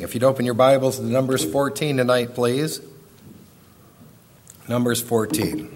If you'd open your Bibles to Numbers 14 tonight, please. Numbers 14.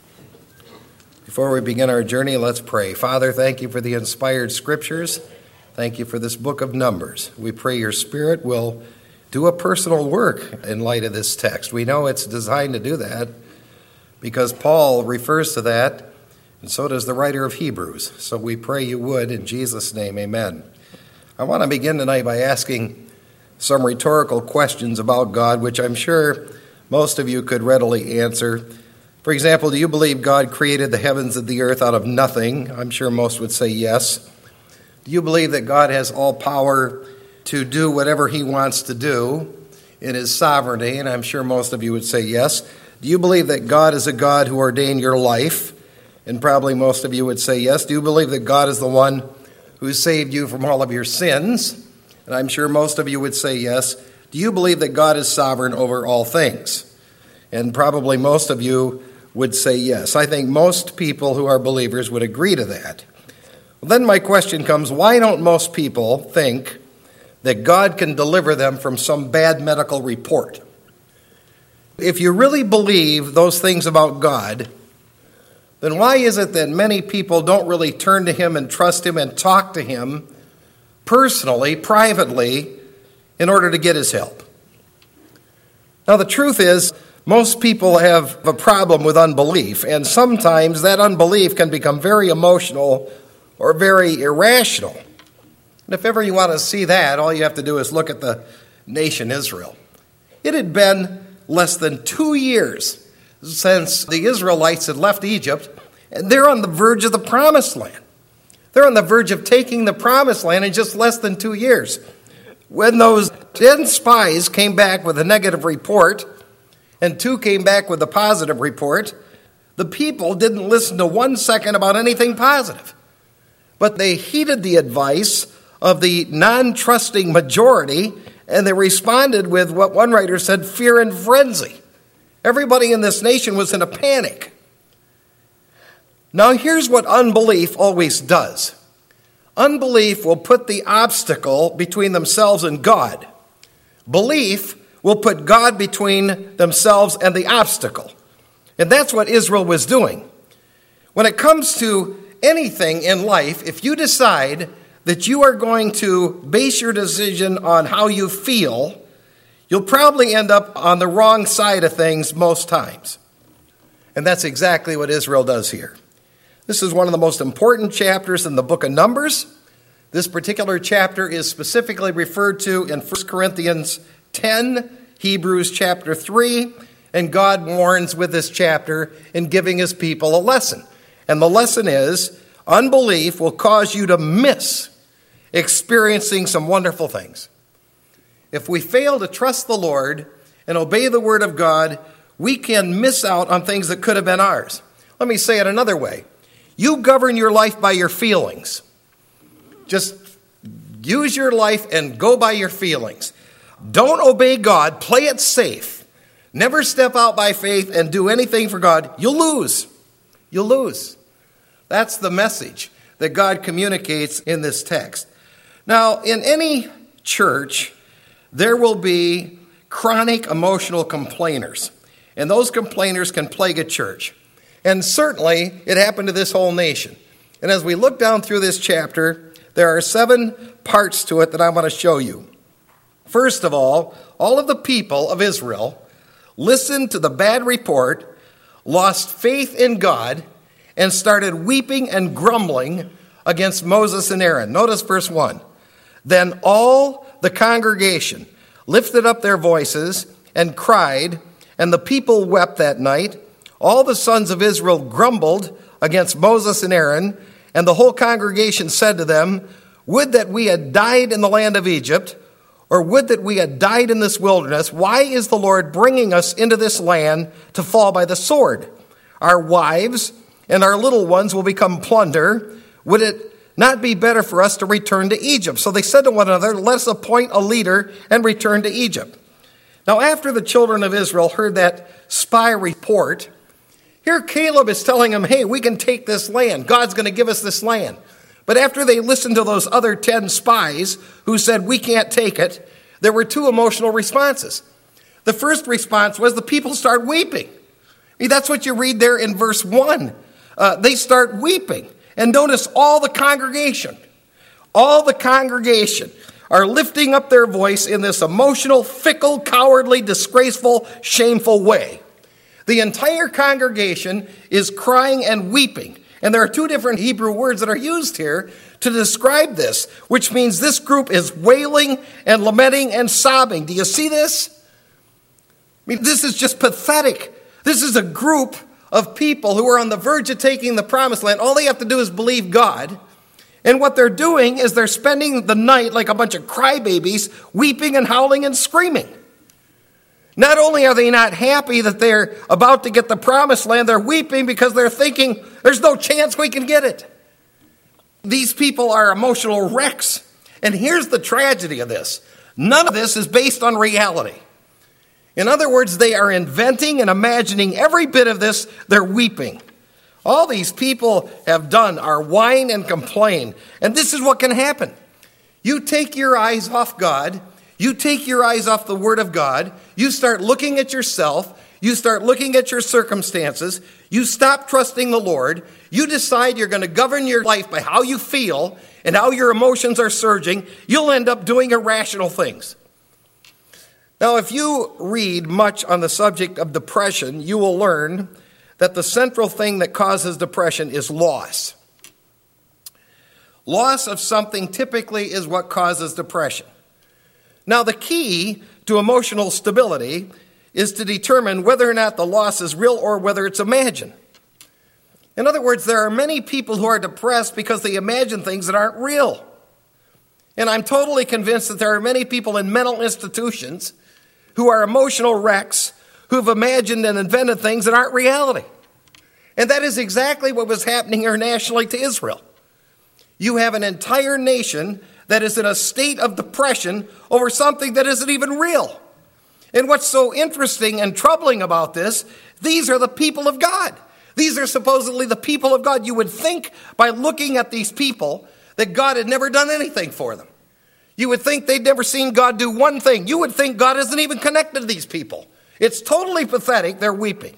Before we begin our journey, let's pray. Father, thank you for the inspired scriptures. Thank you for this book of Numbers. We pray your Spirit will do a personal work in light of this text. We know it's designed to do that because Paul refers to that, and so does the writer of Hebrews. So we pray you would, in Jesus' name, amen. I want to begin tonight by asking some rhetorical questions about God, which I'm sure most of you could readily answer. For example, do you believe God created the heavens and the earth out of nothing? I'm sure most would say yes. Do you believe that God has all power to do whatever he wants to do in his sovereignty? And I'm sure most of you would say yes. Do you believe that God is a God who ordained your life? And probably most of you would say yes. Do you believe that God is the one who saved you from all of your sins? And I'm sure most of you would say yes. Do you believe that God is sovereign over all things? And probably most of you would say yes. I think most people who are believers would agree to that. Well, then my question comes, why don't most people think that God can deliver them from some bad medical report? If you really believe those things about God, then why is it that many people don't really turn to him and trust him and talk to him personally, privately, in order to get his help? Now, the truth is, most people have a problem with unbelief, and sometimes that unbelief can become very emotional or very irrational. And if ever you want to see that, all you have to do is look at the nation Israel. It had been less than 2 years since the Israelites had left Egypt, and they're on the verge of the promised land. They're on the verge of taking the promised land in just less than 2 years. When those 10 spies came back with a negative report, and 2 came back with a positive report, the people didn't listen to 1 second about anything positive. But they heeded the advice of the non-trusting majority, and they responded with what one writer said, fear and frenzy. Everybody in this nation was in a panic. Now, here's what unbelief always does. Unbelief will put the obstacle between themselves and God. Belief will put God between themselves and the obstacle. And that's what Israel was doing. When it comes to anything in life, if you decide that you are going to base your decision on how you feel, you'll probably end up on the wrong side of things most times. And that's exactly what Israel does here. This is one of the most important chapters in the book of Numbers. This particular chapter is specifically referred to in 1 Corinthians 10, Hebrews chapter 3, and God warns with this chapter in giving his people a lesson. And the lesson is, unbelief will cause you to miss experiencing some wonderful things. If we fail to trust the Lord and obey the word of God, we can miss out on things that could have been ours. Let me say it another way. You govern your life by your feelings. Just use your life and go by your feelings. Don't obey God. Play it safe. Never step out by faith and do anything for God. You'll lose. You'll lose. That's the message that God communicates in this text. Now, in any church, there will be chronic emotional complainers. And those complainers can plague a church. And certainly, it happened to this whole nation. And as we look down through this chapter, there are 7 parts to it that I want to show you. First of all of the people of Israel listened to the bad report, lost faith in God, and started weeping and grumbling against Moses and Aaron. Notice verse 1. Then all the congregation lifted up their voices and cried, and the people wept that night. All the sons of Israel grumbled against Moses and Aaron, and the whole congregation said to them, would that we had died in the land of Egypt, or would that we had died in this wilderness. Why is the Lord bringing us into this land to fall by the sword? Our wives and our little ones will become plunder. Would it not be better for us to return to Egypt? So they said to one another, let us appoint a leader and return to Egypt. Now, after the children of Israel heard that spy report, here Caleb is telling them, hey, we can take this land. God's going to give us this land. But after they listened to those other 10 spies who said, we can't take it, there were two emotional responses. The first response was the people start weeping. I mean, that's what you read there in verse 1. They start weeping. And notice all the congregation are lifting up their voice in this emotional, fickle, cowardly, disgraceful, shameful way. The entire congregation is crying and weeping. And there are two different Hebrew words that are used here to describe this, which means this group is wailing and lamenting and sobbing. Do you see this? I mean, this is just pathetic. This is a group of people who are on the verge of taking the promised land. All they have to do is believe God. And what they're doing is they're spending the night like a bunch of crybabies, weeping and howling and screaming. Not only are they not happy that they're about to get the promised land, they're weeping because they're thinking, there's no chance we can get it. These people are emotional wrecks. And here's the tragedy of this. None of this is based on reality. In other words, they are inventing and imagining every bit of this. They're weeping. All these people have done are whine and complain. And this is what can happen. You take your eyes off God. You take your eyes off the Word of God. You start looking at yourself. You start looking at your circumstances. You stop trusting the Lord. You decide you're going to govern your life by how you feel and how your emotions are surging. You'll end up doing irrational things. Now, if you read much on the subject of depression, you will learn that the central thing that causes depression is loss. Loss of something typically is what causes depression. Now, the key to emotional stability is to determine whether or not the loss is real or whether it's imagined. In other words, there are many people who are depressed because they imagine things that aren't real. And I'm totally convinced that there are many people in mental institutions who are emotional wrecks who've imagined and invented things that aren't reality. And that is exactly what was happening here nationally to Israel. You have an entire nation that is in a state of depression over something that isn't even real. And what's so interesting and troubling about this, these are the people of God. These are supposedly the people of God. You would think by looking at these people that God had never done anything for them. You would think they'd never seen God do one thing. You would think God isn't even connected to these people. It's totally pathetic. They're weeping.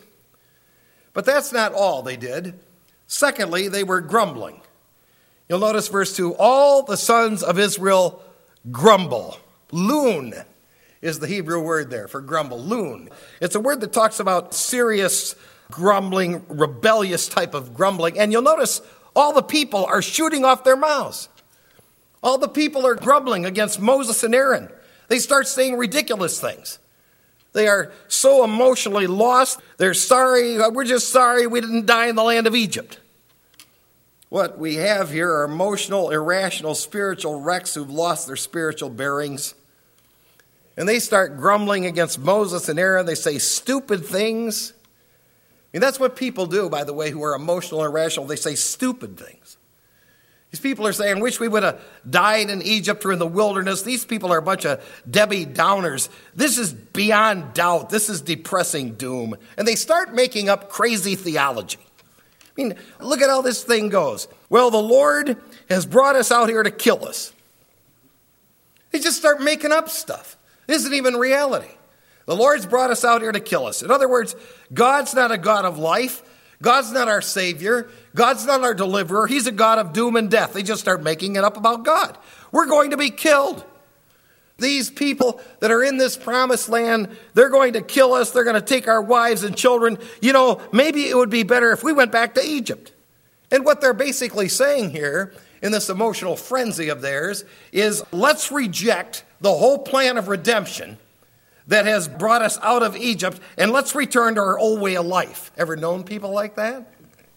But that's not all they did. Secondly, they were grumbling. You'll notice verse 2, all the sons of Israel grumble. Loon is the Hebrew word there for grumble. Loon. It's a word that talks about serious grumbling, rebellious type of grumbling. And you'll notice all the people are shooting off their mouths. All the people are grumbling against Moses and Aaron. They start saying ridiculous things. They are so emotionally lost. They're sorry. We're just sorry we didn't die in the land of Egypt. What we have here are emotional, irrational, spiritual wrecks who've lost their spiritual bearings. And they start grumbling against Moses and Aaron. They say stupid things. I mean, that's what people do, by the way, who are emotional and irrational. They say stupid things. These people are saying, wish we would have died in Egypt or in the wilderness. These people are a bunch of Debbie Downers. This is beyond doubt. This is depressing doom. And they start making up crazy theology. I mean, look at how this thing goes. Well, the Lord has brought us out here to kill us. They just start making up stuff. It isn't even reality. The Lord's brought us out here to kill us. In other words, God's not a God of life. God's not our Savior. God's not our deliverer. He's a God of doom and death. They just start making it up about God. We're going to be killed. These people that are in this promised land, they're going to kill us. They're going to take our wives and children. You know, maybe it would be better if we went back to Egypt. And what they're basically saying here in this emotional frenzy of theirs is let's reject the whole plan of redemption that has brought us out of Egypt, and let's return to our old way of life. Ever known people like that?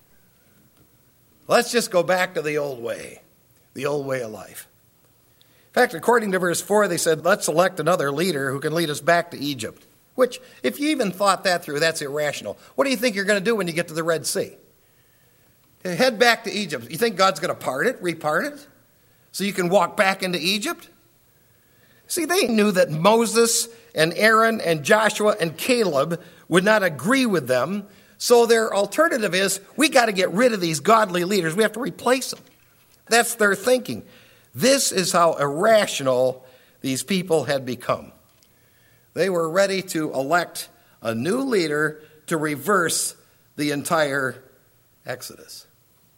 Let's just go back to the old way of life. In fact, according to verse 4, they said, let's elect another leader who can lead us back to Egypt. Which, if you even thought that through, that's irrational. What do you think you're going to do when you get to the Red Sea? Head back to Egypt. You think God's going to repart it, so you can walk back into Egypt? See, they knew that Moses and Aaron and Joshua and Caleb would not agree with them. So their alternative is, we got to get rid of these godly leaders. We have to replace them. That's their thinking. This is how irrational these people had become. They were ready to elect a new leader to reverse the entire Exodus.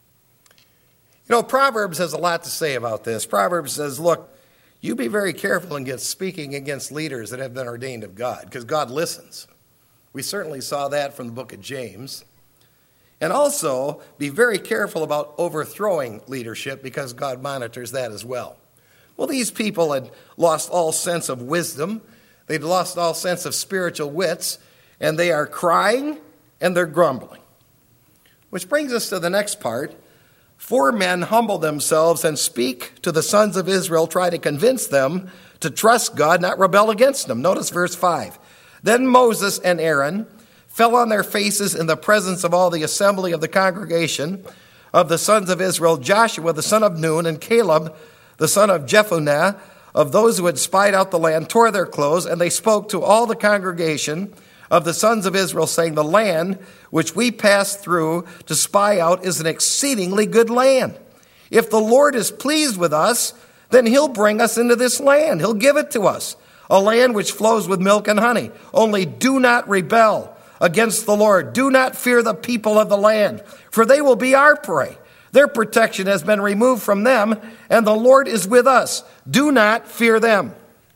You know, Proverbs has a lot to say about this. Proverbs says, look, you be very careful against speaking against leaders that have been ordained of God, because God listens. We certainly saw that from the book of James. And also, be very careful about overthrowing leadership, because God monitors that as well. Well, these people had lost all sense of wisdom. They'd lost all sense of spiritual wits, and they are crying and they're grumbling. Which brings us to the next part. 4 men humble themselves and speak to the sons of Israel, try to convince them to trust God, not rebel against him. Notice verse 5. Then Moses and Aaron fell on their faces in the presence of all the assembly of the congregation of the sons of Israel, Joshua the son of Nun and Caleb the son of Jephunneh, of those who had spied out the land, tore their clothes, and they spoke to all the congregation of the sons of Israel, saying, the land which we passed through to spy out is an exceedingly good land. If the Lord is pleased with us, then he'll bring us into this land. He'll give it to us, a land which flows with milk and honey. Only do not rebel against the Lord. Do not fear the people of the land, for they will be our prey. Their protection has been removed from them, and the Lord is with us. Do not fear them.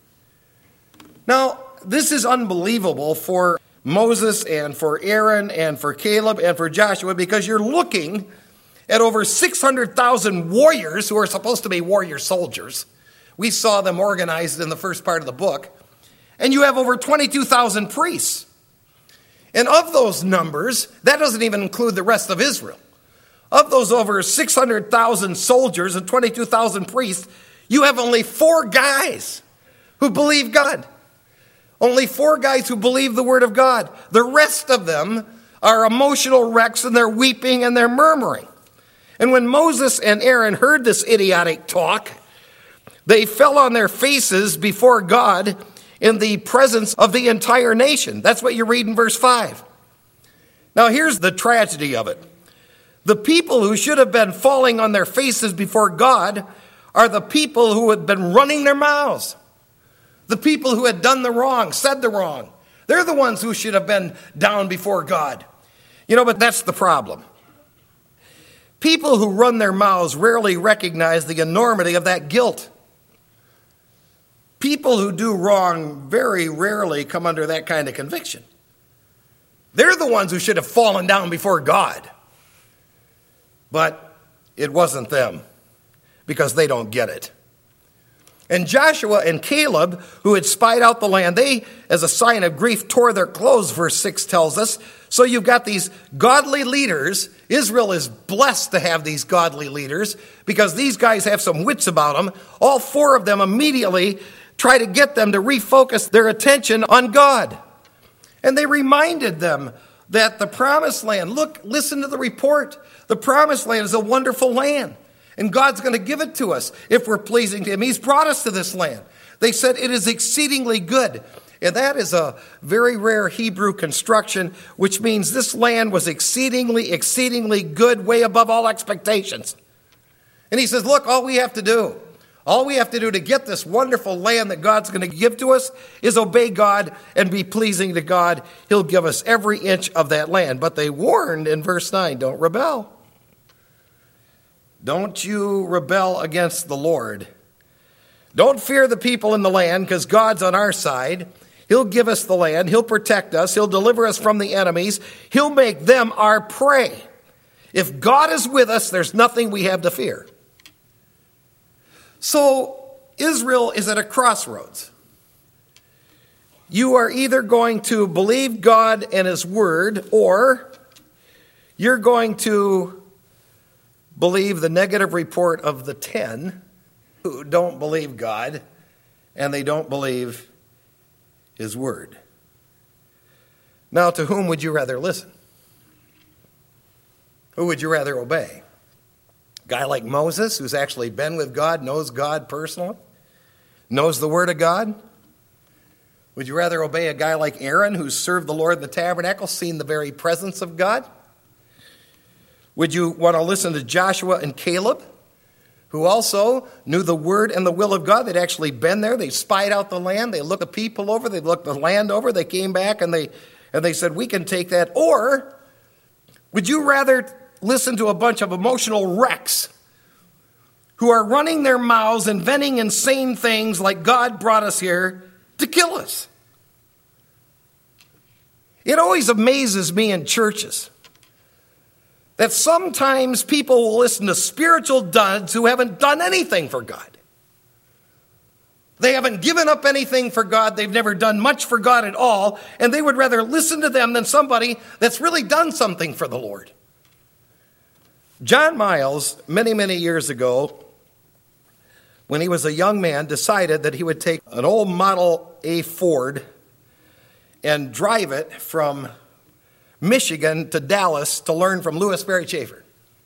Now, this is unbelievable for Moses and for Aaron and for Caleb and for Joshua, because you're looking at over 600,000 warriors who are supposed to be warrior soldiers. We saw them organized in the first part of the book. And you have over 22,000 priests. And of those numbers, that doesn't even include the rest of Israel. Of those over 600,000 soldiers and 22,000 priests, you have only 4 guys who believe God. Only 4 guys who believe the word of God. The rest of them are emotional wrecks, and they're weeping and they're murmuring. And when Moses and Aaron heard this idiotic talk, they fell on their faces before God in the presence of the entire nation. That's what you read in verse 5. Now here's the tragedy of it. The people who should have been falling on their faces before God are the people who had been running their mouths. The people who had done the wrong, said the wrong. They're the ones who should have been down before God. You know, but that's the problem. People who run their mouths rarely recognize the enormity of that guilt. People who do wrong very rarely come under that kind of conviction. They're the ones who should have fallen down before God. But it wasn't them, because they don't get it. And Joshua and Caleb, who had spied out the land, they, as a sign of grief, tore their clothes, verse 6 tells us. So you've got these godly leaders. Israel is blessed to have these godly leaders, because these guys have some wits about them. All 4 of them immediately try to get them to refocus their attention on God. And they reminded them that the promised land, look, listen to the report. The promised land is a wonderful land. And God's going to give it to us if we're pleasing to him. He's brought us to this land. They said it is exceedingly good. And that is a very rare Hebrew construction, which means this land was exceedingly, exceedingly good, way above all expectations. And he says, look, all we have to do to get this wonderful land that God's going to give to us is obey God and be pleasing to God. He'll give us every inch of that land. But they warned in verse 9, don't rebel. Don't you rebel against the Lord. Don't fear the people in the land, because God's on our side. He'll give us the land. He'll protect us. He'll deliver us from the enemies. He'll make them our prey. If God is with us, there's nothing we have to fear. So Israel is at a crossroads. You are either going to believe God and his word, or you're going to believe the negative report of the 10 who don't believe God and they don't believe his word. Now, to whom would you rather listen? Who would you rather obey? A guy like Moses, who's actually been with God, knows God personally, knows the word of God? Would you rather obey a guy like Aaron, who's served the Lord in the tabernacle, seen the very presence of God? Would you want to listen to Joshua and Caleb, who also knew the word and the will of God. They'd actually been there. They spied out the land. They looked the people over. They looked the land over. They came back and they said, we can take that. Or would you rather listen to a bunch of emotional wrecks who are running their mouths, inventing insane things like God brought us here to kill us? It always amazes me in churches that sometimes people will listen to spiritual duds who haven't done anything for God. They haven't given up anything for God. They've never done much for God at all. And they would rather listen to them than somebody that's really done something for the Lord. John Miles, many, many years ago, when he was a young man, decided that he would take an old Model A Ford and drive it from Michigan to Dallas to learn from Louis Sperry Chafer.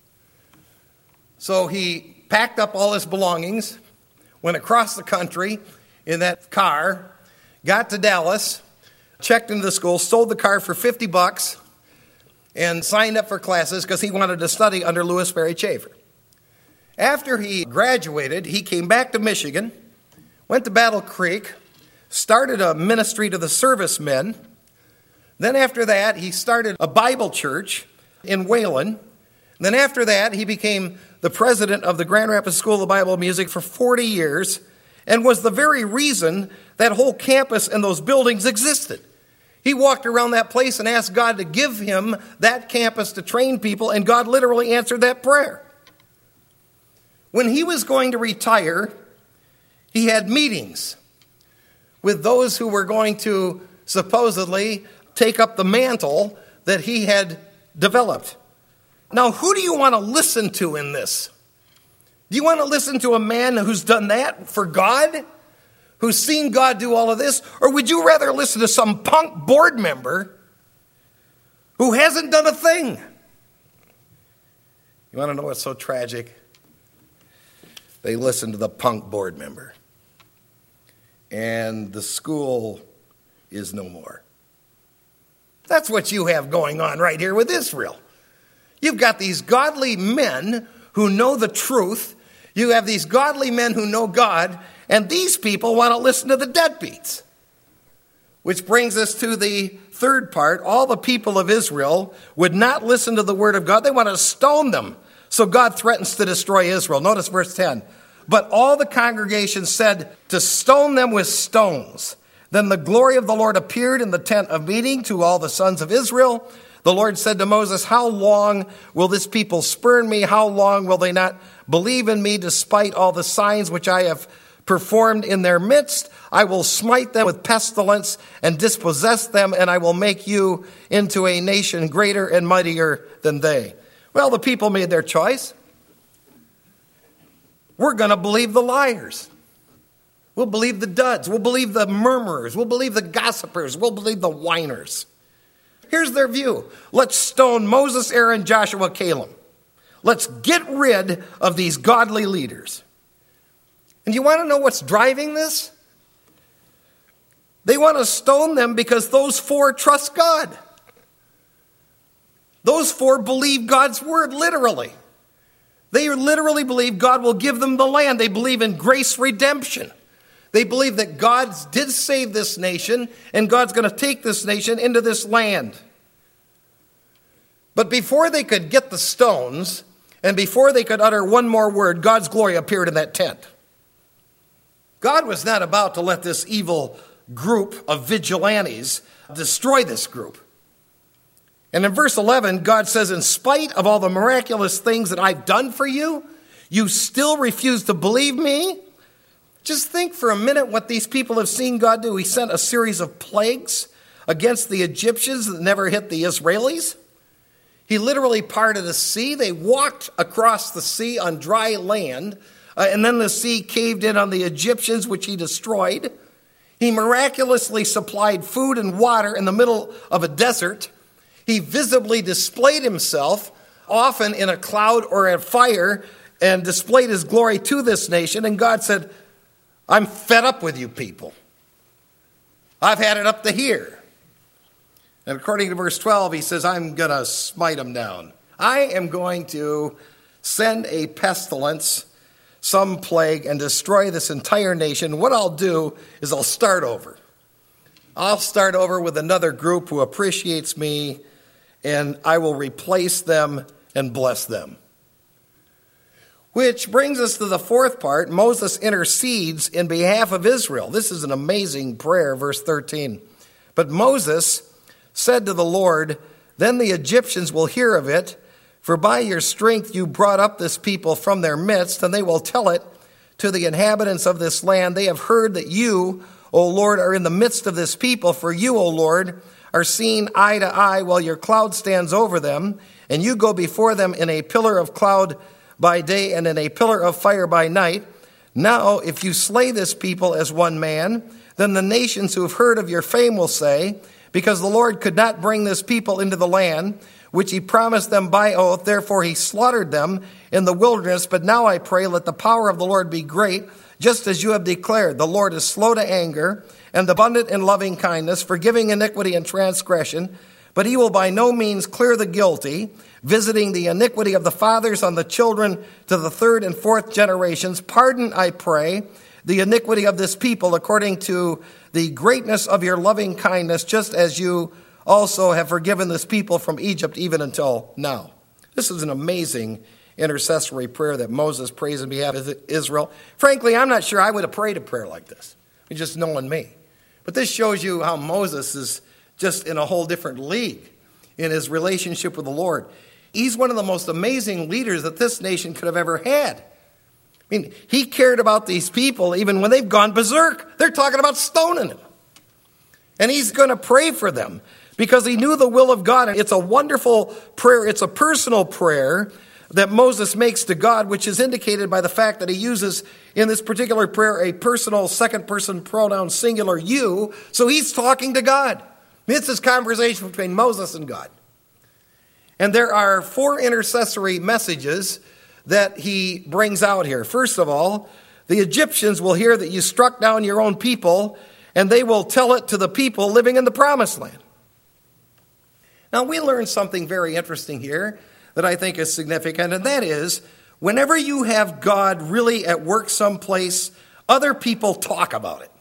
So he packed up all his belongings, went across the country in that car, got to Dallas, checked into the school, sold the car for $50, and signed up for classes because he wanted to study under Louis Sperry Chafer. After he graduated, he came back to Michigan, went to Battle Creek, started a ministry to the servicemen. Then after that, he started a Bible church in Wayland. Then after that, he became the president of the Grand Rapids School of Bible and Music for 40 years and was the very reason that whole campus and those buildings existed. He walked around that place and asked God to give him that campus to train people, and God literally answered that prayer. When he was going to retire, he had meetings with those who were going to supposedly take up the mantle that he had developed. Now, who do you want to listen to in this? Do you want to listen to a man who's done that for God? Who's seen God do all of this? Or would you rather listen to some punk board member who hasn't done a thing? You want to know what's so tragic? They listened to the punk board member. And the school is no more. That's what you have going on right here with Israel. You've got these godly men who know the truth. You have these godly men who know God. And these people want to listen to the deadbeats. Which brings us to the third part. All the people of Israel would not listen to the word of God. They want to stone them. So God threatens to destroy Israel. Notice verse 10. But all the congregation said to stone them with stones. Then the glory of the Lord appeared in the tent of meeting to all the sons of Israel. The Lord said to Moses, how long will this people spurn me? How long will they not believe in me despite all the signs which I have performed in their midst? I will smite them with pestilence and dispossess them, and I will make you into a nation greater and mightier than they. Well, the people made their choice. We're going to believe the liars. We'll believe the duds. We'll believe the murmurers. We'll believe the gossipers. We'll believe the whiners. Here's their view. Let's stone Moses, Aaron, Joshua, Caleb. Let's get rid of these godly leaders. And you want to know what's driving this? They want to stone them because those four trust God. Those four believe God's word, literally. They literally believe God will give them the land. They believe in grace redemption. They believe that God did save this nation, and God's going to take this nation into this land. But before they could get the stones, and before they could utter one more word, God's glory appeared in that tent. God was not about to let this evil group of vigilantes destroy this group. And in verse 11, God says, in spite of all the miraculous things that I've done for you, you still refuse to believe me? Just think for a minute what these people have seen God do. He sent a series of plagues against the Egyptians that never hit the Israelis. He literally parted the sea. They walked across the sea on dry land, and then the sea caved in on the Egyptians, which he destroyed. He miraculously supplied food and water in the middle of a desert. He visibly displayed himself, often in a cloud or a fire, and displayed his glory to this nation. And God said, I'm fed up with you people. I've had it up to here. And according to verse 12, he says, I'm going to smite them down. I am going to send a pestilence some plague and destroy this entire nation, what I'll do is I'll start over. I'll start over with another group who appreciates me, and I will replace them and bless them. Which brings us to the fourth part. Moses intercedes in behalf of Israel. This is an amazing prayer, verse 13. But Moses said to the Lord, then the Egyptians will hear of it, for by your strength you brought up this people from their midst, and they will tell it to the inhabitants of this land. They have heard that you, O Lord, are in the midst of this people, for you, O Lord, are seen eye to eye while your cloud stands over them, and you go before them in a pillar of cloud by day and in a pillar of fire by night. Now, if you slay this people as one man, then the nations who have heard of your fame will say, because the Lord could not bring this people into the land, which he promised them by oath, therefore he slaughtered them in the wilderness. But now I pray, let the power of the Lord be great, just as you have declared. The Lord is slow to anger and abundant in loving kindness, forgiving iniquity and transgression. But he will by no means clear the guilty, visiting the iniquity of the fathers on the children to the third and fourth generations. Pardon, I pray, the iniquity of this people according to the greatness of your loving kindness, just as you also have forgiven this people from Egypt even until now. This is an amazing intercessory prayer that Moses prays on behalf of Israel. Frankly, I'm not sure I would have prayed a prayer like this. Just knowing me. But this shows you how Moses is just in a whole different league in his relationship with the Lord. He's one of the most amazing leaders that this nation could have ever had. I mean, he cared about these people even when they've gone berserk. They're talking about stoning him. And he's going to pray for them because he knew the will of God. And it's a wonderful prayer. It's a personal prayer that Moses makes to God, which is indicated by the fact that he uses in this particular prayer a personal second-person pronoun singular you. So he's talking to God. It's this conversation between Moses and God. And there are 4 intercessory messages that he brings out here. First of all, the Egyptians will hear that you struck down your own people, and they will tell it to the people living in the promised land. Now, we learn something very interesting here that I think is significant, and that is, whenever you have God really at work someplace, other people talk about it.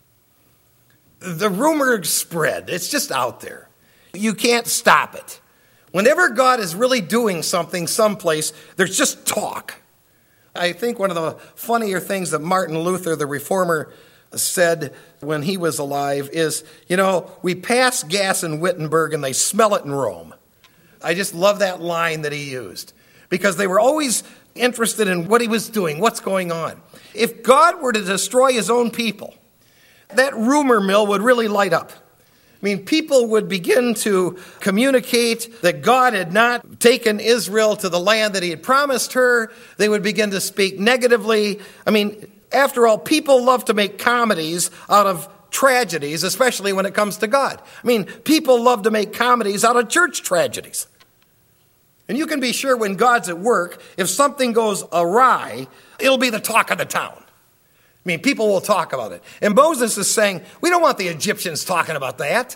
The rumors spread. It's just out there. You can't stop it. Whenever God is really doing something someplace, there's just talk. I think one of the funnier things that Martin Luther, the reformer, said when he was alive is, we pass gas in Wittenberg and they smell it in Rome. I just love that line that he used because they were always interested in what he was doing, what's going on. If God were to destroy his own people, that rumor mill would really light up. I mean, people would begin to communicate that God had not taken Israel to the land that he had promised her. They would begin to speak negatively. I mean, after all, people love to make comedies out of tragedies, especially when it comes to God. I mean, people love to make comedies out of church tragedies. And you can be sure when God's at work, if something goes awry, it'll be the talk of the town. I mean, people will talk about it. And Moses is saying, we don't want the Egyptians talking about that.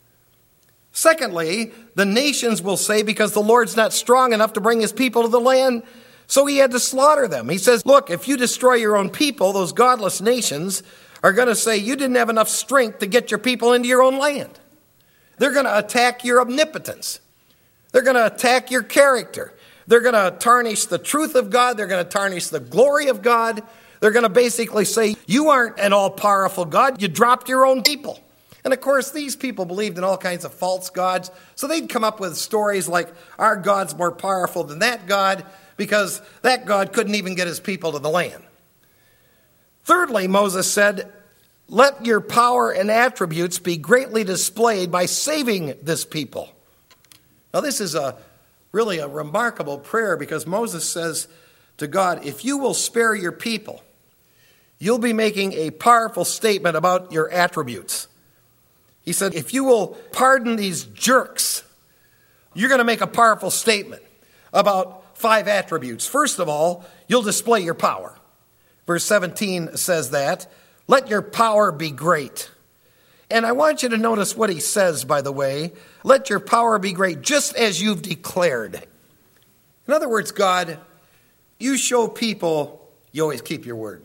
Secondly, the nations will say, because the Lord's not strong enough to bring his people to the land, so he had to slaughter them. He says, look, if you destroy your own people, those godless nations are going to say you didn't have enough strength to get your people into your own land. They're going to attack your omnipotence. They're going to attack your character. They're going to tarnish the truth of God. They're going to tarnish the glory of God. They're going to basically say, you aren't an all-powerful God. You dropped your own people. And of course, these people believed in all kinds of false gods. So they'd come up with stories like, our God's more powerful than that God, because that God couldn't even get his people to the land. Thirdly, Moses said, let your power and attributes be greatly displayed by saving this people. Now, this is really a remarkable prayer because Moses says to God, if you will spare your people, you'll be making a powerful statement about your attributes. He said, if you will pardon these jerks, you're going to make a powerful statement about 5 attributes. First of all, you'll display your power. Verse 17 says that. Let your power be great. And I want you to notice what he says, by the way. Let your power be great, just as you've declared. In other words, God, you show people you always keep your word.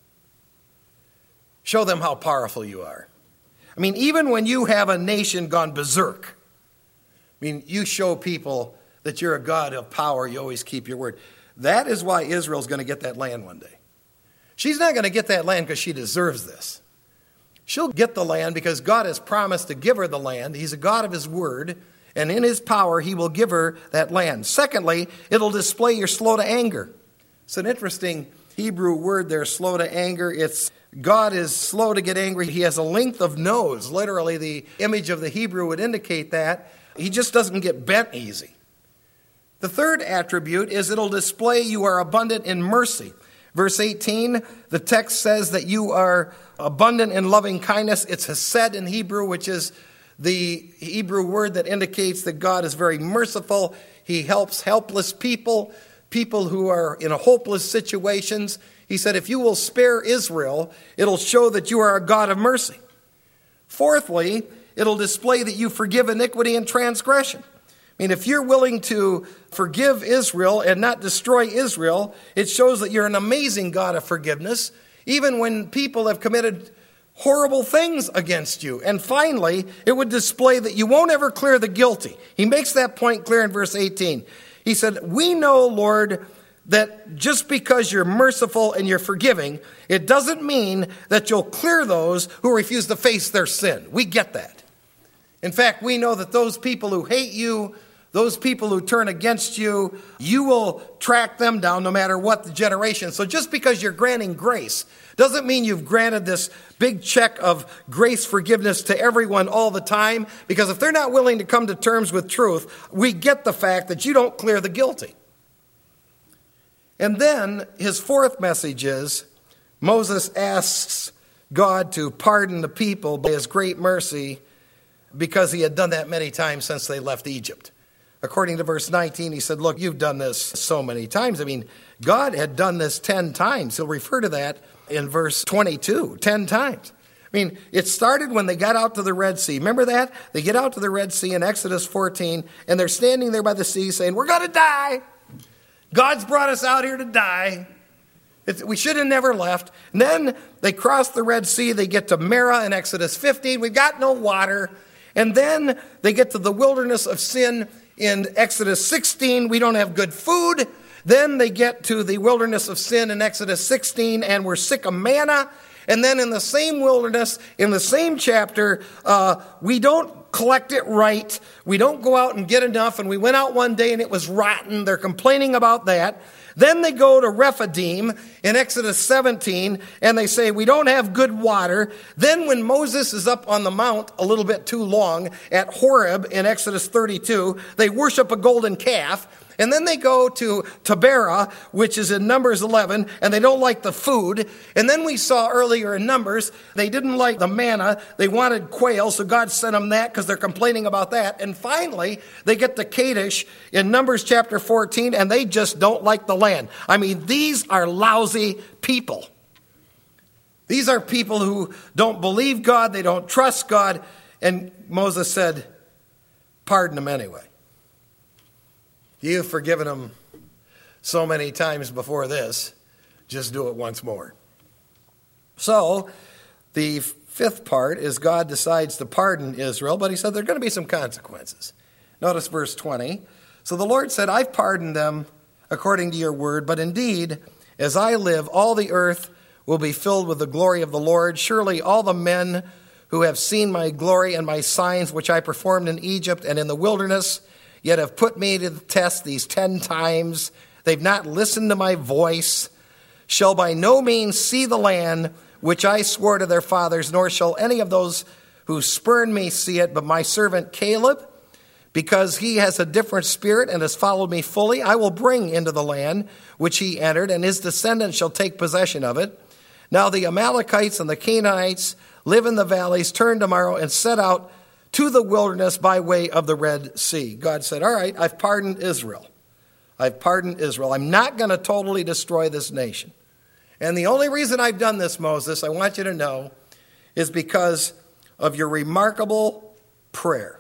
Show them how powerful you are. I mean, even when you have a nation gone berserk, I mean, you show people that you're a God of power, you always keep your word. That is why Israel's going to get that land one day. She's not going to get that land because she deserves this. She'll get the land because God has promised to give her the land. He's a God of his word, and in his power, he will give her that land. Secondly, it'll display you're slow to anger. It's an interesting Hebrew word there, slow to anger. It's God is slow to get angry. He has a length of nose. Literally, the image of the Hebrew would indicate that. He just doesn't get bent easy. The third attribute is it'll display you are abundant in mercy. Verse 18, the text says that you are abundant in loving kindness. It's hesed in Hebrew, which is the Hebrew word that indicates that God is very merciful. He helps helpless people, people who are in hopeless situations. He said, if you will spare Israel, it'll show that you are a God of mercy. Fourthly, it'll display that you forgive iniquity and transgression. I mean, if you're willing to forgive Israel and not destroy Israel, it shows that you're an amazing God of forgiveness, even when people have committed horrible things against you. And finally, it would display that you won't ever clear the guilty. He makes that point clear in verse 18. He said, we know, Lord, that just because you're merciful and you're forgiving, it doesn't mean that you'll clear those who refuse to face their sin. We get that. In fact, we know that those people who hate you, those people who turn against you, you will track them down no matter what the generation. So just because you're granting grace doesn't mean you've granted this big check of grace forgiveness to everyone all the time, because if they're not willing to come to terms with truth, we get the fact that you don't clear the guilty. And then his fourth message is Moses asks God to pardon the people by his great mercy because he had done that many times since they left Egypt. According to verse 19, he said, look, you've done this so many times. I mean, God had done this 10 times. He'll refer to that in verse 22, 10 times. I mean, it started when they got out to the Red Sea. Remember that? They get out to the Red Sea in Exodus 14, and they're standing there by the sea saying, we're going to die. God's brought us out here to die. We should have never left. And then they cross the Red Sea. They get to Marah in Exodus 15. We've got no water. And then they get to the wilderness of sin in Exodus 16. We don't have good food. Then they get to the wilderness of sin in Exodus 16, and we're sick of manna. And then in the same wilderness, in the same chapter, we don't collect it right. We don't go out and get enough. And we went out one day and it was rotten. They're complaining about that. Then they go to Rephidim in Exodus 17 and they say, we don't have good water. Then when Moses is up on the mount a little bit too long at Horeb in Exodus 32, they worship a golden calf. And then they go to Taberah, which is in Numbers 11, and they don't like the food. And then we saw earlier in Numbers, they didn't like the manna. They wanted quail, so God sent them that because they're complaining about that. And finally, they get to Kadesh in Numbers chapter 14, and they just don't like the land. I mean, these are lousy people. These are people who don't believe God, they don't trust God. And Moses said, pardon them anyway. You've forgiven them so many times before this. Just do it once more. So, the fifth part is God decides to pardon Israel, but he said there are going to be some consequences. Notice verse 20. So the Lord said, I've pardoned them according to your word, but indeed, as I live, all the earth will be filled with the glory of the Lord. Surely all the men who have seen my glory and my signs, which I performed in Egypt and in the wilderness, yet have put me to the test these 10 times. They've not listened to my voice, shall by no means see the land which I swore to their fathers, nor shall any of those who spurn me see it, but my servant Caleb, because he has a different spirit and has followed me fully, I will bring into the land which he entered, and his descendants shall take possession of it. Now the Amalekites and the Canaanites live in the valleys. Turn tomorrow and set out to the wilderness by way of the Red Sea. God said, all right, I've pardoned Israel. I've pardoned Israel. I'm not going to totally destroy this nation. And the only reason I've done this, Moses, I want you to know, is because of your remarkable prayer.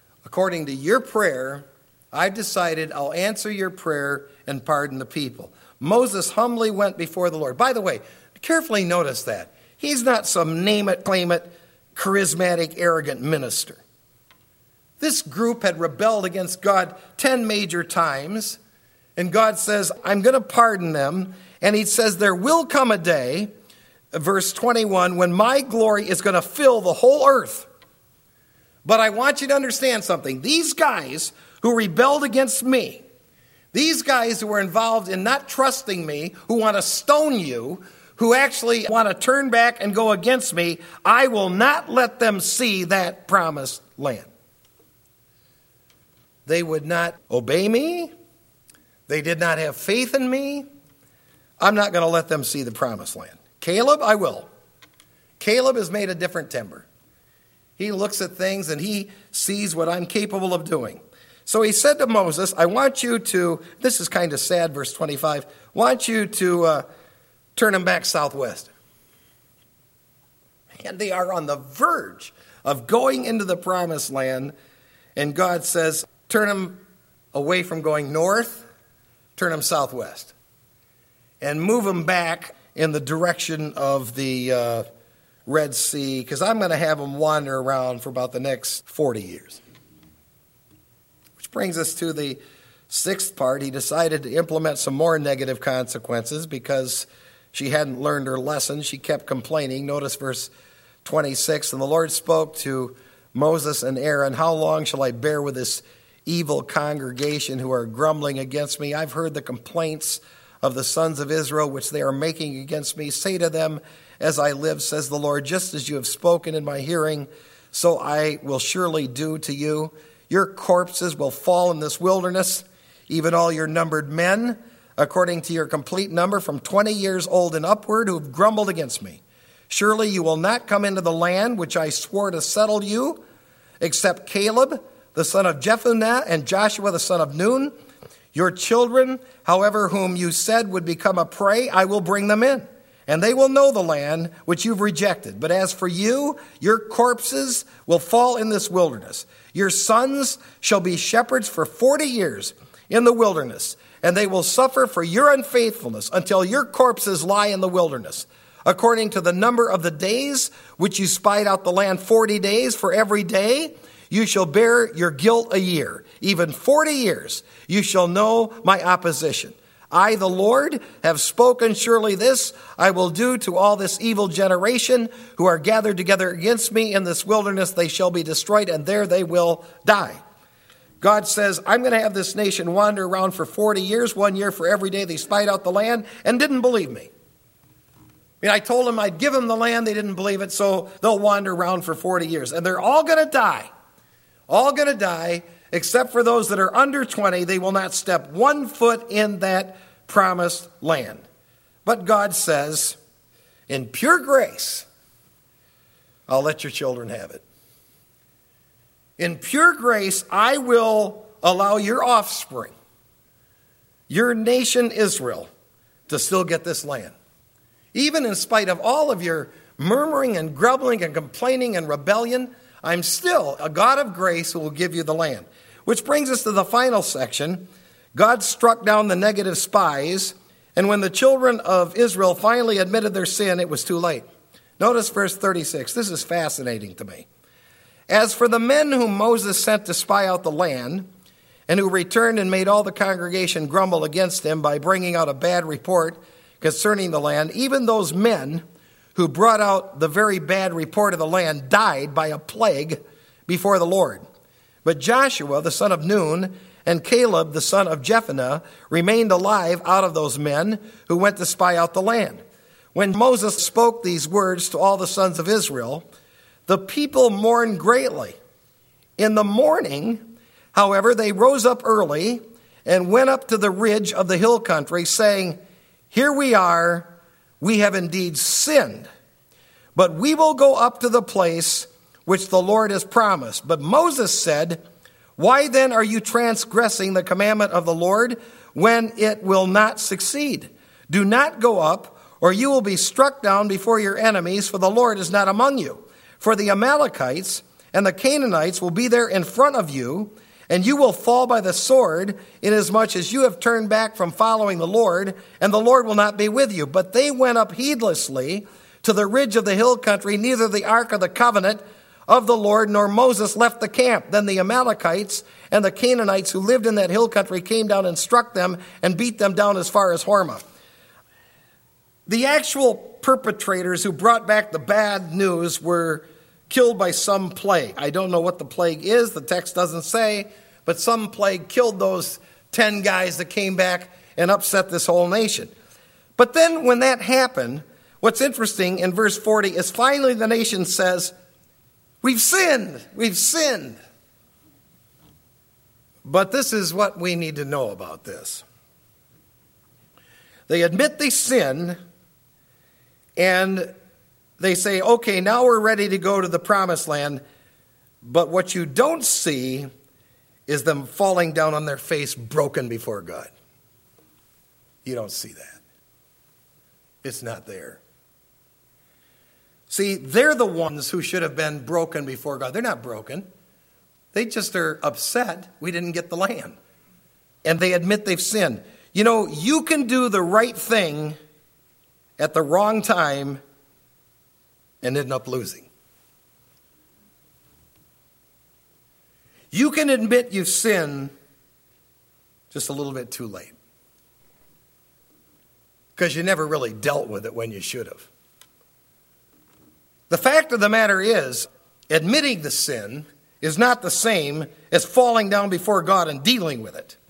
According to your prayer, I've decided I'll answer your prayer and pardon the people. Moses humbly went before the Lord. By the way, carefully notice that. He's not some name-it, claim-it, charismatic, arrogant minister. This group had rebelled against God 10 major times, and God says, I'm going to pardon them. And he says, there will come a day, verse 21, when my glory is going to fill the whole earth. But I want you to understand something. These guys who rebelled against me, these guys who were involved in not trusting me, who want to stone you, who actually want to turn back and go against me, I will not let them see that promised land. They would not obey me. They did not have faith in me. I'm not going to let them see the promised land. Caleb, I will. Caleb is made of different timber. He looks at things and he sees what I'm capable of doing. So he said to Moses, I want you to, this is kind of sad, verse 25, want you to turn them back southwest. And they are on the verge of going into the promised land. And God says, turn them away from going north, turn them southwest. And move them back in the direction of the Red Sea, because I'm going to have them wander around for about the next 40 years. Which brings us to the sixth part. He decided to implement some more negative consequences because she hadn't learned her lesson. She kept complaining. Notice verse 26, and the Lord spoke to Moses and Aaron, how long shall I bear with this evil congregation who are grumbling against me? I've heard the complaints of the sons of Israel, which they are making against me. Say to them, as I live, says the Lord, just as you have spoken in my hearing, so I will surely do to you. Your corpses will fall in this wilderness, even all your numbered men, according to your complete number, from 20 years old and upward, who have grumbled against me. Surely you will not come into the land which I swore to settle you, except Caleb, the son of Jephunneh, and Joshua, the son of Nun. Your children, however, whom you said would become a prey, I will bring them in, and they will know the land which you've rejected. But as for you, your corpses will fall in this wilderness. Your sons shall be shepherds for 40 years in the wilderness, and they will suffer for your unfaithfulness until your corpses lie in the wilderness. According to the number of the days which you spied out the land, 40 days for every day, you shall bear your guilt a year. Even 40 years you shall know my opposition. I, the Lord, have spoken. Surely this I will do to all this evil generation who are gathered together against me in this wilderness. They shall be destroyed, and there they will die. God says, I'm going to have this nation wander around for 40 years, 1 year for every day they spied out the land, and didn't believe me. I told them I'd give them the land. They didn't believe it, so they'll wander around for 40 years. And they're all going to die. All going to die, except for those that are under 20. They will not step 1 foot in that promised land. But God says, in pure grace, I'll let your children have it. In pure grace, I will allow your offspring, your nation Israel, to still get this land. Even in spite of all of your murmuring and grumbling and complaining and rebellion, I'm still a God of grace who will give you the land. Which brings us to the final section. God struck down the negative spies, and when the children of Israel finally admitted their sin, it was too late. Notice verse 36. This is fascinating to me. As for the men whom Moses sent to spy out the land, and who returned and made all the congregation grumble against him by bringing out a bad report concerning the land, even those men who brought out the very bad report of the land died by a plague before the Lord. But Joshua, the son of Nun, and Caleb, the son of Jephunneh, remained alive out of those men who went to spy out the land. When Moses spoke these words to all the sons of Israel, the people mourned greatly. In the morning, however, they rose up early and went up to the ridge of the hill country, saying, Here we are, we have indeed sinned, but we will go up to the place which the Lord has promised. But Moses said, Why then are you transgressing the commandment of the Lord when it will not succeed? Do not go up, or you will be struck down before your enemies, for the Lord is not among you. For the Amalekites and the Canaanites will be there in front of you, and you will fall by the sword, inasmuch as you have turned back from following the Lord, and the Lord will not be with you. But they went up heedlessly to the ridge of the hill country, neither the ark of the covenant of the Lord nor Moses left the camp. Then the Amalekites and the Canaanites who lived in that hill country came down and struck them and beat them down as far as Hormah. The actual perpetrators who brought back the bad news were killed by some plague. I don't know what the plague is. The text doesn't say, but some plague killed those 10 guys that came back and upset this whole nation. But then when that happened, what's interesting in verse 40 is finally the nation says, we've sinned. But this is what we need to know about this. They admit they sinned, and they say, okay, now we're ready to go to the promised land. But what you don't see is them falling down on their face broken before God. You don't see that. It's not there. See, they're the ones who should have been broken before God. They're not broken. They just are upset we didn't get the land. And they admit they've sinned. You know, you can do the right thing at the wrong time and end up losing. You can admit you've sinned just a little bit too late, because you never really dealt with it when you should have. The fact of the matter is, admitting the sin is not the same as falling down before God and dealing with it.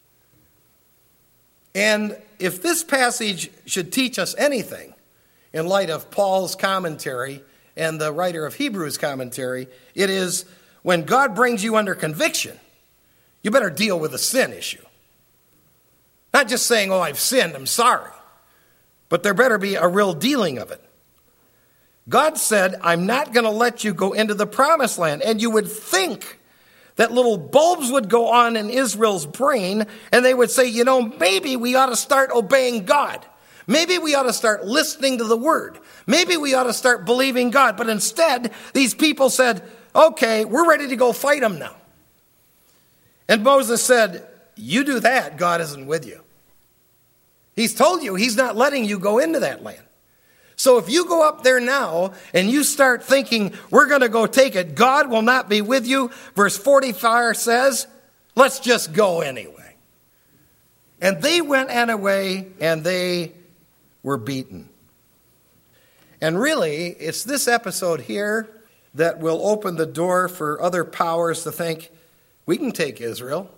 And if this passage should teach us anything, in light of Paul's commentary and the writer of Hebrews' commentary, it is when God brings you under conviction, you better deal with the sin issue. Not just saying, oh, I've sinned, I'm sorry. But there better be a real dealing of it. God said, I'm not going to let you go into the promised land. And you would think that little bulbs would go on in Israel's brain, and they would say, you know, maybe we ought to start obeying God. Maybe we ought to start listening to the word. Maybe we ought to start believing God. But instead, these people said, okay, we're ready to go fight them now. And Moses said, you do that, God isn't with you. He's told you he's not letting you go into that land. So if you go up there now and you start thinking, we're going to go take it, God will not be with you. Verse 45 says, let's just go anyway. And they went anyway, and they were beaten. And really, it's this episode here that will open the door for other powers to think, we can take Israel.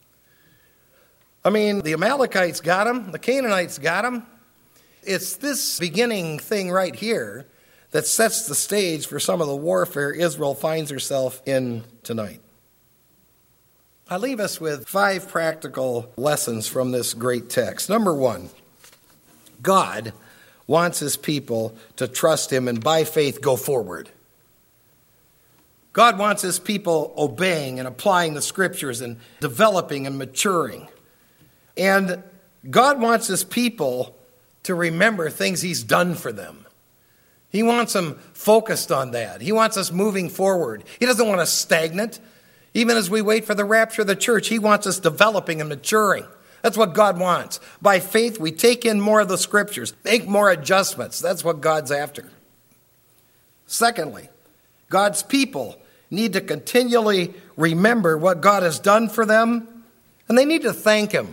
I mean, the Amalekites got them, the Canaanites got them. It's this beginning thing right here that sets the stage for some of the warfare Israel finds herself in tonight. I leave us with 5 practical lessons from this great text. Number 1, God wants his people to trust him and by faith go forward. God wants his people obeying and applying the scriptures and developing and maturing. And God wants his people to remember things he's done for them. He wants them focused on that. He wants us moving forward. He doesn't want us stagnant. Even as we wait for the rapture of the church, he wants us developing and maturing. That's what God wants. By faith, we take in more of the scriptures, make more adjustments. That's what God's after. Secondly, God's people need to continually remember what God has done for them, and they need to thank him.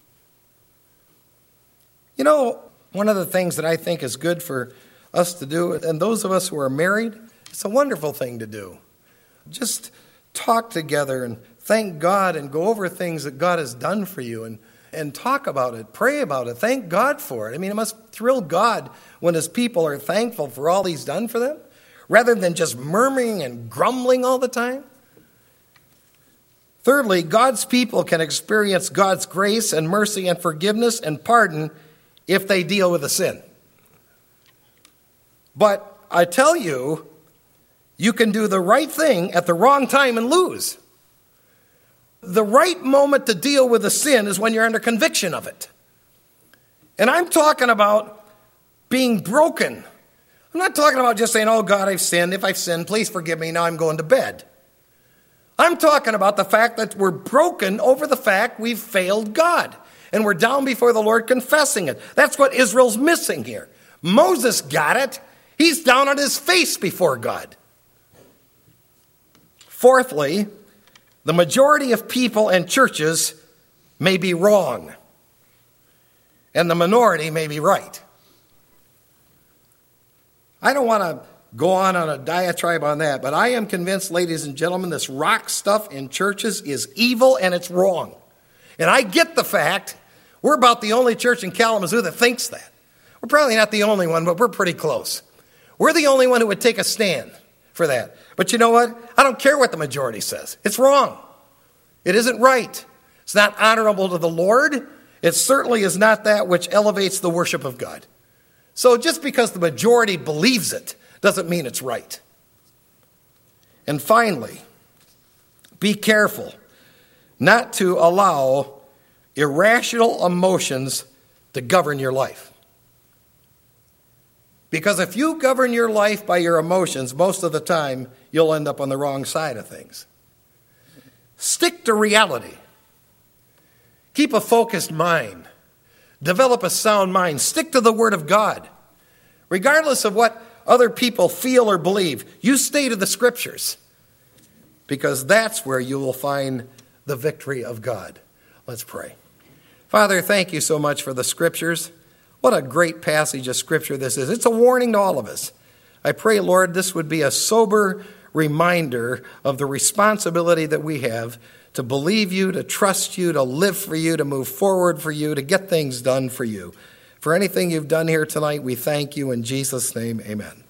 You know, one of the things that I think is good for us to do, and those of us who are married, it's a wonderful thing to do. Just talk together and thank God and go over things that God has done for you and talk about it, pray about it, thank God for it. I mean, it must thrill God when his people are thankful for all he's done for them, rather than just murmuring and grumbling all the time. Thirdly, God's people can experience God's grace and mercy and forgiveness and pardon if they deal with a sin. But I tell you, you can do the right thing at the wrong time and lose. The right moment to deal with a sin is when you're under conviction of it. And I'm talking about being broken. I'm not talking about just saying, oh God, I've sinned. If I've sinned, please forgive me. Now I'm going to bed. I'm talking about the fact that we're broken over the fact we've failed God. And we're down before the Lord confessing it. That's what Israel's missing here. Moses got it. He's down on his face before God. Fourthly, the majority of people and churches may be wrong, and the minority may be right. I don't want to go on a diatribe on that, but I am convinced, ladies and gentlemen, this rock stuff in churches is evil and it's wrong. And I get the fact we're about the only church in Kalamazoo that thinks that. We're probably not the only one, but we're pretty close. We're the only one who would take a stand for that. But you know what? I don't care what the majority says. It's wrong. It isn't right. It's not honorable to the Lord. It certainly is not that which elevates the worship of God. So just because the majority believes it doesn't mean it's right. And finally, be careful not to allow irrational emotions to govern your life. Because if you govern your life by your emotions, most of the time, you'll end up on the wrong side of things. Stick to reality. Keep a focused mind. Develop a sound mind. Stick to the Word of God. Regardless of what other people feel or believe, you stay to the Scriptures. Because that's where you will find the victory of God. Let's pray. Father, thank you so much for the Scriptures. What a great passage of Scripture this is. It's a warning to all of us. I pray, Lord, this would be a sober reminder of the responsibility that we have to believe you, to trust you, to live for you, to move forward for you, to get things done for you. For anything you've done here tonight, we thank you. In Jesus' name, amen.